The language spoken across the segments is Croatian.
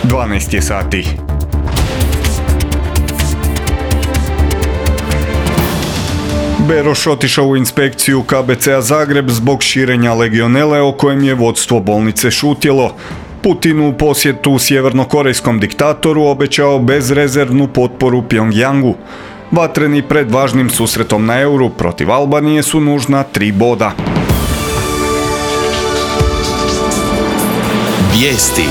12 je sati. Beroš otišao u inspekciju KBC-a Zagreb zbog širenja legionele o kojem je vodstvo bolnice šutjelo. Putin u posjetu sjevernokorejskom diktatoru obećao bezrezervnu potporu Pjongjangu. Vatreni pred važnim susretom na Euru protiv Albanije su nužna 3 boda. Vijesti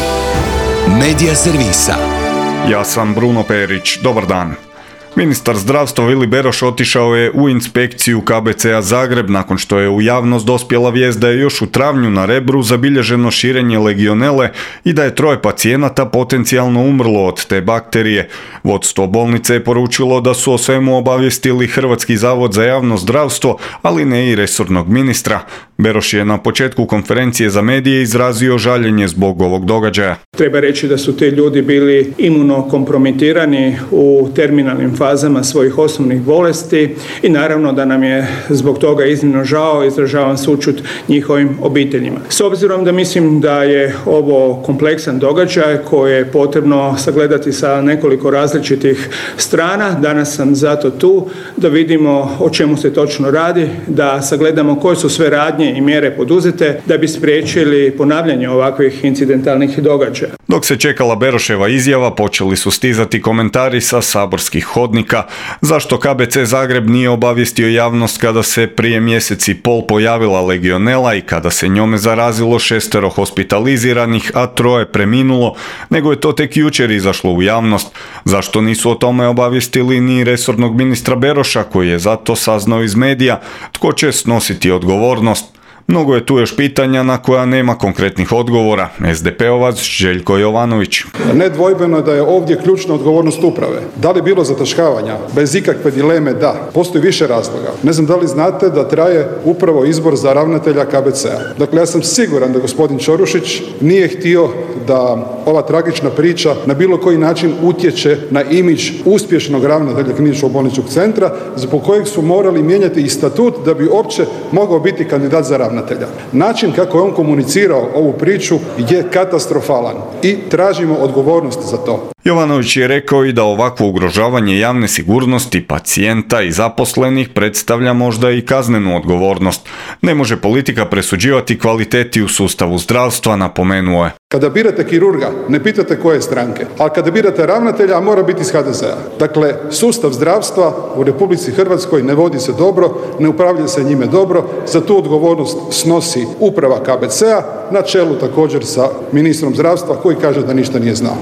Medija servisa. Ja sam Bruno Perić, dobar dan. Ministar zdravstva Vili Beroš otišao je u inspekciju KBC-a Zagreb nakon što je u javnost dospjela vijest da je još u travnju na Rebru zabilježeno širenje legionele i da je 3 pacijenata potencijalno umrlo od te bakterije. Vodstvo bolnice je poručilo da su o svemu obavijestili Hrvatski zavod za javno zdravstvo, ali ne i resornog ministra. Beroš je na početku konferencije za medije izrazio žaljenje zbog ovog događaja. Treba reći da su te ljudi bili imunokompromitirani u terminalnim fazama svojih osnovnih bolesti i naravno da nam je zbog toga iznimno žao, izražavam sućut njihovim obiteljima. S obzirom da mislim da je ovo kompleksan događaj koji je potrebno sagledati sa nekoliko različitih strana, danas sam zato tu da vidimo o čemu se točno radi, da sagledamo koje su sve radnje i mjere poduzete da bi spriječili ponavljanje ovakvih incidentalnih događaja. Dok se čekala Beroševa izjava, počeli su stizati komentari sa saborskih hodnika. Zašto KBC Zagreb nije obavijestio javnost kada se prije mjesec i pol pojavila legionela i kada se njome zarazilo 6 hospitaliziranih, a 3 preminulo, nego je to tek jučer izašlo u javnost? Zašto nisu o tome obavijestili ni resornog ministra Beroša, koji je zato saznao iz medija? Tko će snositi odgovornost? Mnogo je tu još pitanja na koja nema konkretnih odgovora. SDP-ovac Željko Jovanović. Nedvojbeno je da je ovdje ključna odgovornost uprave. Da li je bilo zataškavanja? Bez ikakve dileme da. Postoji više razloga. Ne znam da li znate da traje upravo izbor za ravnatelja KBC-a. Dakle, ja sam siguran da gospodin Ćorušić nije htio da ova tragična priča na bilo koji način utječe na imidž uspješnog ravnatelja kliničkog bolničkog centra, zbog kojeg su morali mijenjati i statut da bi uopće mogao biti kandidat za ravnatelja. Način kako je on komunicirao ovu priču je katastrofalan i tražimo odgovornost za to. Jovanović je rekao i da ovakvo ugrožavanje javne sigurnosti pacijenta i zaposlenih predstavlja možda i kaznenu odgovornost. Ne može politika presuđivati kvaliteti u sustavu zdravstva, napomenuo je. Kada birate kirurga, ne pitate koje stranke, ali kada birate ravnatelja, mora biti iz HDZ-a. Dakle, sustav zdravstva u Republici Hrvatskoj ne vodi se dobro, ne upravlja se njime dobro, za tu odgovornost snosi uprava KBC-a, na čelu također sa ministrom zdravstva koji kaže da ništa nije znao.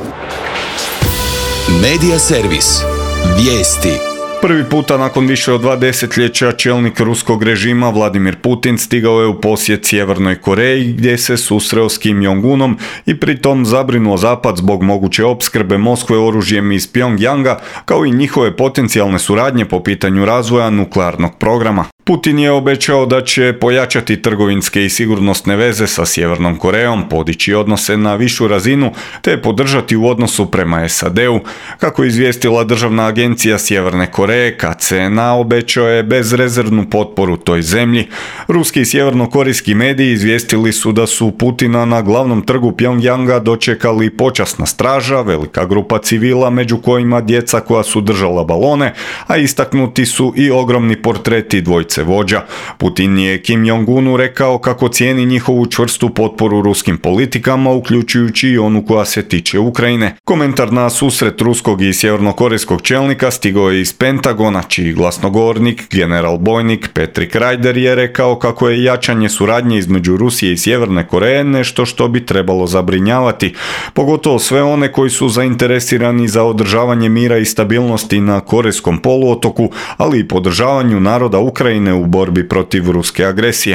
Medija servis. Vijesti. Prvi puta nakon više od 2 desetljeća čelnik ruskog režima Vladimir Putin stigao je u posjet Sjevernoj Koreji gdje se susreo s Kim Jong-unom i pritom zabrinuo Zapad zbog moguće opskrbe Moskve oružjem iz Pjongjanga kao i njihove potencijalne suradnje po pitanju razvoja nuklearnog programa. Putin je obećao da će pojačati trgovinske i sigurnosne veze sa Sjevernom Korejom, podići odnose na višu razinu te podržati u odnosu prema SAD-u. Kako je izvijestila državna agencija Sjeverne Koreje, KCNA obećao je bezrezervnu potporu toj zemlji. Ruski i sjevernokorejski mediji izvijestili su da su Putina na glavnom trgu Pjongjanga dočekali počasna straža, velika grupa civila među kojima djeca koja su držala balone, a istaknuti su i ogromni portreti dvojce vođa. Putin je Kim Jong-unu rekao kako cijeni njihovu čvrstu potporu ruskim politikama, uključujući i onu koja se tiče Ukrajine. Komentar na susret ruskog i sjevernokorejskog čelnika stigao je iz Pentagona, čiji glasnogovornik, general bojnik Patrick Ryder je rekao kako je jačanje suradnje između Rusije i Sjeverne Koreje nešto što bi trebalo zabrinjavati, pogotovo sve one koji su zainteresirani za održavanje mira i stabilnosti na Korejskom poluotoku, ali i podržavanju naroda Ukrajine u borbi protiv ruske agresije.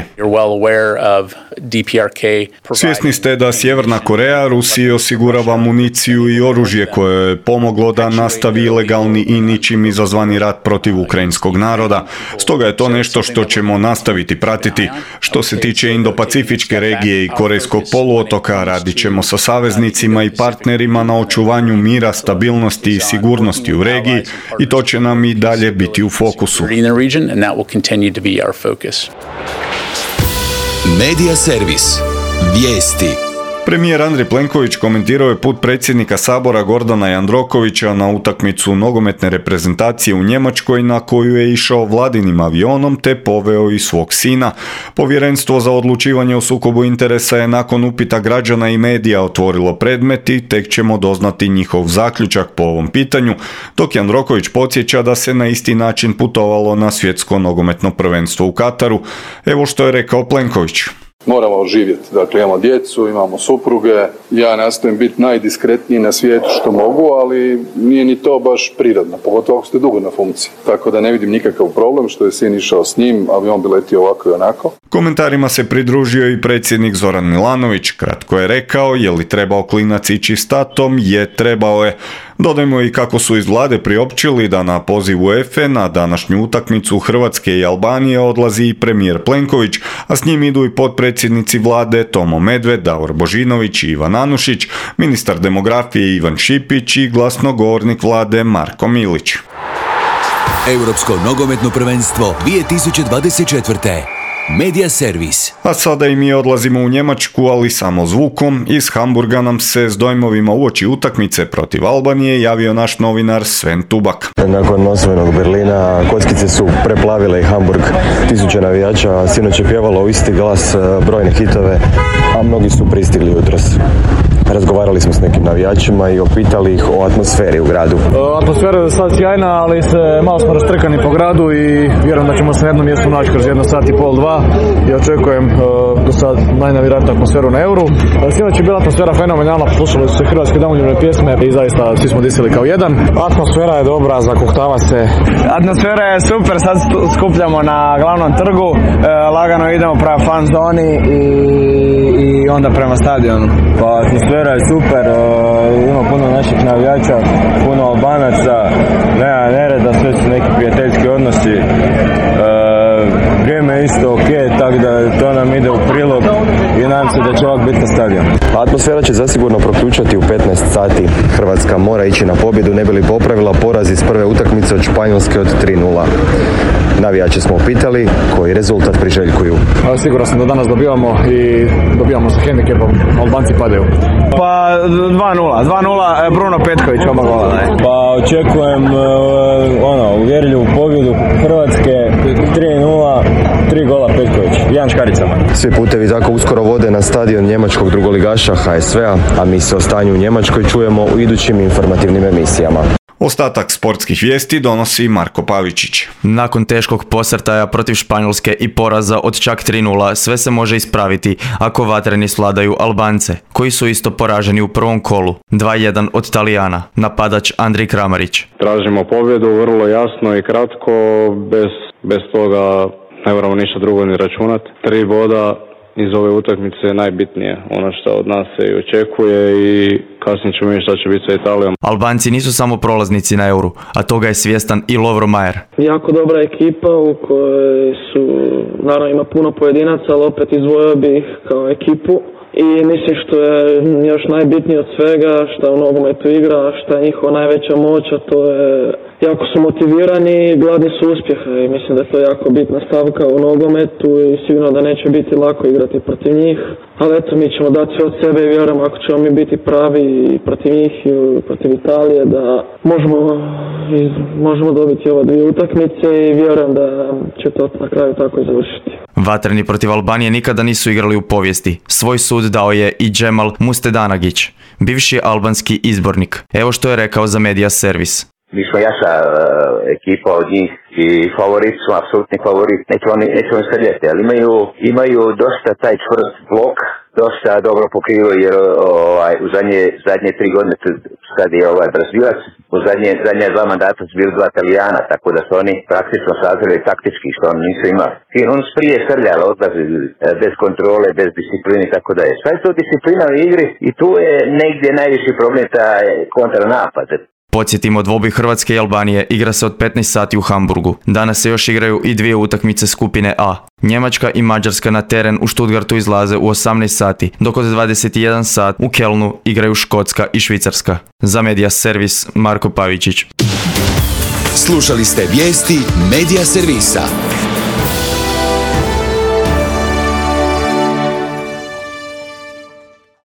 Svjesni ste da Sjeverna Koreja Rusiji osigurava municiju i oružje koje je pomoglo da nastavi ilegalni i ničim izazvani rat protiv ukrajinskog naroda. Stoga je to nešto što ćemo nastaviti pratiti. Što se tiče Indo-Pacifičke regije i Korejskog poluotoka, radit ćemo sa saveznicima i partnerima na očuvanju mira, stabilnosti i sigurnosti u regiji i to će nam i dalje biti u fokusu. Medija servis. Vijesti. Premijer Andrej Plenković komentirao je put predsjednika Sabora Gordana Jandrokovića na utakmicu nogometne reprezentacije u Njemačkoj na koju je išao vladinim avionom te poveo i svog sina. Povjerenstvo za odlučivanje o sukobu interesa je nakon upita građana i medija otvorilo predmet i tek ćemo doznati njihov zaključak po ovom pitanju, dok Jandroković podsjeća da se na isti način putovalo na svjetsko nogometno prvenstvo u Kataru. Evo što je rekao Plenković. Moramo živjeti, dakle imamo djecu, imamo supruge, ja nastojim biti najdiskretniji na svijetu što mogu, ali nije ni to baš prirodno, pogotovo ako ste dugo na funkciji. Tako da ne vidim nikakav problem što je sin išao s njim, avion bi letio ovako i onako. Komentarima se pridružio i predsjednik Zoran Milanović. Kratko je rekao, je li trebao klinac ići s tatom? Je, trebao je. Dodajmo i kako su iz vlade priopćili da na poziv UEFA na današnju utakmicu Hrvatske i Albanije odlazi i premijer Plenković, a s njim idu i potpredsjednici vlade Tomo Medved, Davor Božinović i Ivan Anušić, ministar demografije Ivan Šipić i glasnogovornik vlade Marko Milić. Europsko nogometno prvenstvo 2024. Media Servis. A sada i mi odlazimo u Njemačku, ali samo zvukom. Iz Hamburga nam se s dojmovima uoči utakmice protiv Albanije javio naš novinar Sven Tubak. Nakon osvojenog Berlina kockice su preplavile i Hamburg. Tisuće navijača sinoć je pjevalo u isti glas brojne hitove, a mnogi su pristigli jutros. Razgovarali smo s nekim navijačima i opitali ih o atmosferi u gradu. Atmosfera je sad sjajna, ali malo smo rastrkani po gradu i vjerujem da ćemo se na jednom mjestu naći kroz 1 sat i pol, 2 i očekujem do sad najnavjerojatniju atmosferu na Euru. Sinoć je bila atmosfera fenomenalna, slušali su se hrvatske domoljubne pjesme i zaista svi smo disali kao jedan. Atmosfera je dobra, zakuhtava se. Atmosfera je super, sad skupljamo na glavnom trgu, lagano idemo prema fan zoni i onda prema stadionu. Pa atmosfera je super, ima puno naših navijača, puno Albanaca, nema nereda, sve su neki prijateljski odnosi. Vrijeme je isto ok, tako da to nam ide u prilog i nadam se da će ovak biti na stadionu. Atmosfera će zasigurno proključati u 15 sati. Hrvatska mora ići na pobjedu ne bi li popravila poraz iz prve utakmice od Španjolske od 3:0. Navijače smo upitali koji rezultat priželjkuju. Siguran sam da danas dobijamo sa hendikepom, Albanci padaju. Pa 2:0, Bruno Petković oba gola daje. Pa očekujem uvjerljivu pobjedu Hrvatske 3:0, 3 gola Petković, jedan škaricama. Svi putevi tako uskoro vode na stadion njemačkog drugoligaša HSV-a, a mi se o stanju u Njemačkoj čujemo u idućim informativnim emisijama. Ostatak sportskih vijesti donosi Marko Pavičić. Nakon teškog posrtaja protiv Španjolske i poraza od čak 3:0 sve se može ispraviti ako vatreni svladaju Albance, koji su isto poraženi u prvom kolu, 2:1 od Talijana, napadač Andrij Kramarić. Tražimo pobjedu vrlo jasno i kratko, bez toga ne moramo ništa drugo ni računati. 3 boda iz ove utakmice je najbitnije, ono što od nas se i očekuje i kasnije ćemo vidjeti šta će biti sa Italijom. Albanci nisu samo prolaznici na Euru, a toga je svjestan i Lovro Majer. Jako dobra ekipa u kojoj su, naravno ima puno pojedinaca, ali opet izdvojio bi ih kao ekipu. I mislim što je još najbitnije od svega, što u nogometu igra, što je njihova najveća moć, a to je jako su motivirani i gladni su uspjeha i mislim da je to jako bitna stavka u nogometu i sigurno da neće biti lako igrati protiv njih. Ali eto, mi ćemo dati sve od sebe i vjerujem ako ćemo mi biti pravi i protiv njih i protiv Italije da možemo dobiti ove 2 utakmice i vjerujem da će to na kraju tako i završiti. Vatreni protiv Albanije nikada nisu igrali u povijesti. Svoj sud dao je i Džemal Mustedanagić, bivši albanski izbornik. Evo što je rekao za Media Servis. Mi smo jača ekipa od njih i favoriti su, apsolutni favorit. Neće oni srljati, ali imaju dosta taj čvrst blok, dosta dobro pokrivaju jer u zadnje 3 godine sad je Brazilac, u zadnje 2 mandata su bili 2 Talijana, tako da su oni praktično sazreli taktički što oni nisu imali. On su prije srljali, odlazi bez kontrole, bez discipline i tako da je. Sve je to disciplina u igri i tu je negdje najviši problem taj kontranapad. Podsjetimo, dvoboj Hrvatske i Albanije igra se od 15 sati u Hamburgu. Danas se još igraju i 2 utakmice skupine A. Njemačka i Mađarska na teren u Stuttgartu izlaze u 18 sati, dok od 21 sat u Kelnu igraju Škotska i Švicarska. Za Media Servis, Marko Pavičić. Slušali ste vijesti Media Servisa.